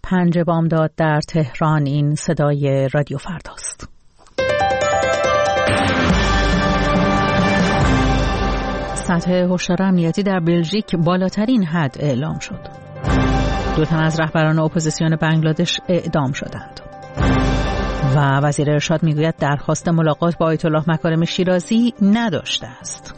5 بامداد در تهران. این صدای رادیو فرداست. سطح هشدار امنیتی در بلژیک بالاترین حد اعلام شد. 2 تن از رهبران اپوزیسیون بنگلادش اعدام شدند. و وزیر ارشاد میگوید درخواست ملاقات با آیت الله مکارم شیرازی نداشته است.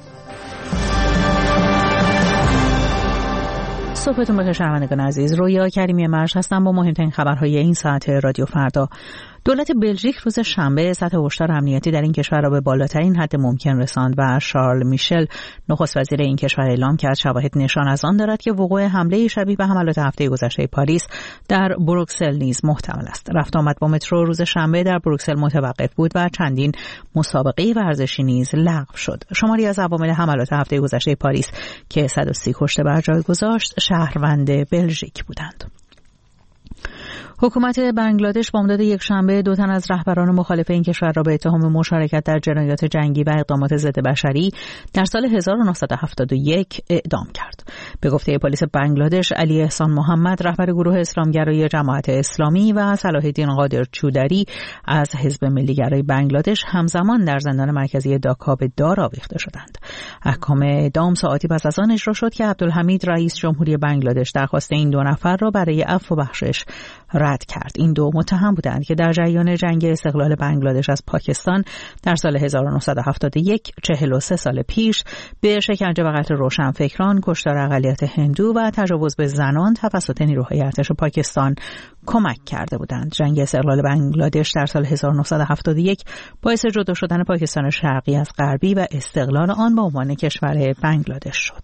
صبحتون بخیر شنوندگان عزیز. رویا کریمی مرج هستم با مهمترین خبرهای این ساعت رادیو فردا. دولت بلژیک روز شنبه سطح هشدار امنیتی در این کشور را به بالاترین حد ممکن رساند و شارل میشل نخست وزیر این کشور اعلام کرد شواهد نشان از آن دارد که وقوع حمله شبیه به حملات هفته گذشته پاریس در بروکسل نیز محتمل است. رفت آمد با مترو روز شنبه در بروکسل متوقف بود و چندین مسابقه ورزشی نیز لغو شد. شماری از عوامل حملات هفته گذشته پاریس که 130 کشته بر جای گذاشت شهروند بلژیک بودند. حکومت بنگلادش بامداد یک شنبه 2 تن از رهبران مخالف این کشور را به اتهام مشارکت در جنایات جنگی و اقدامات ضد بشری در سال 1971 اعدام کرد. به گفته پلیس بنگلادش، علی احسان محمد رهبر گروه اسلامگرایی جماعت اسلامی و صلاح الدین قادر چودری از حزب ملیگرای بنگلادش همزمان در زندان مرکزی داکا به دار آویخته شدند. احکام اعدام ساعتی پس از آن اجرا شد که عبدالحمید رئیس جمهوری بنگلادش درخواست این 2 نفر را برای عفو و بخشش رد کرد. این 2 متهم بودند که در جریان جنگ استقلال بنگلادش از پاکستان در سال 1971 43 سال پیش به شکنجه و قتل روشنفکران، کشتار اقلیت هندو و تجاوز به زنان توسط نیروهای ارتش پاکستان کمک کرده بودند. جنگ استقلال بنگلادش در سال 1971 باعث جدا شدن پاکستان شرقی از غربی و استقلال آن به عنوان کشور بنگلادش شد.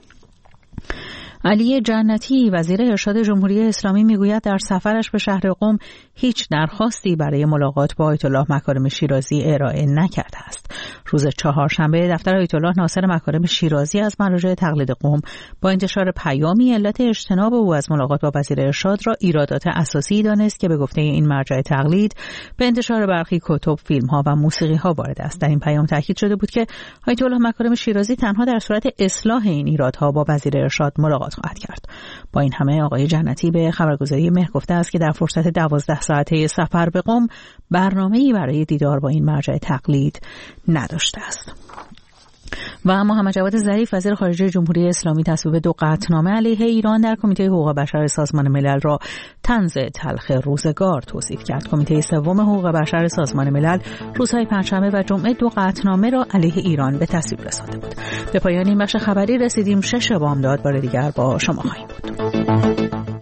علی جنتی وزیر ارشاد جمهوری اسلامی میگوید در سفرش به شهر قم هیچ درخواستی برای ملاقات با آیت الله مکارم شیرازی ارائه نکرده است. روز چهارشنبه دفتر آیت الله ناصر مکارم شیرازی از مراجع تقلید قم با انتشار پیامی علت اجتناب او از ملاقات با وزیر ارشاد را ایرادات اساسی دانست که به گفته این مرجع تقلید به انتشار برخی کتب، فیلم‌ها و موسیقی‌ها وارد است. در این پیام تاکید شده بود که آیت الله مکارم شیرازی تنها در صورت اصلاح این ایرادها با وزیر ارشاد ملاقات خواهد کرد. با این همه آقای جنتی به خبرگزاری مهر گفته است که در فرصت 12 ساعته سفر به قم برنامه‌ای برای دیدار با این مرجع تقلید نداشته است. و محمد جواد ظریف وزیر خارجه جمهوری اسلامی تصویب 2 قطعنامه علیه ایران در کمیته حقوق بشر سازمان ملل را طنز تلخ روزگار توصیف کرد. کمیته 3 حقوق بشر سازمان ملل روزهای پنجشنبه و جمعه 2 قطعنامه را علیه ایران به تصویب رسانده بود. به پایان این بخش خبری رسیدیم. 6 بامداد بار دیگر با شما خواهیم بود.